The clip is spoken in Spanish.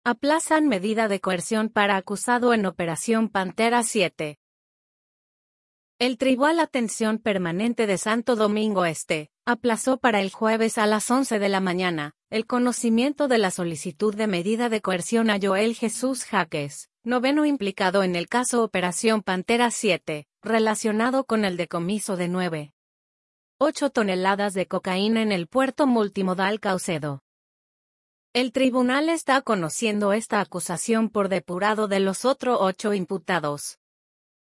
Aplazan medida de coerción para acusado en Operación Pantera 7. El Tribunal Atención Permanente de Santo Domingo Este aplazó para el jueves a las 11 de la mañana el conocimiento de la solicitud de medida de coerción a Joel Jesús Jaques, noveno implicado en el caso Operación Pantera 7, relacionado con el decomiso de 9,8 toneladas de cocaína en el puerto multimodal Caucedo. El tribunal está conociendo esta acusación por depurado de los otros 8 imputados.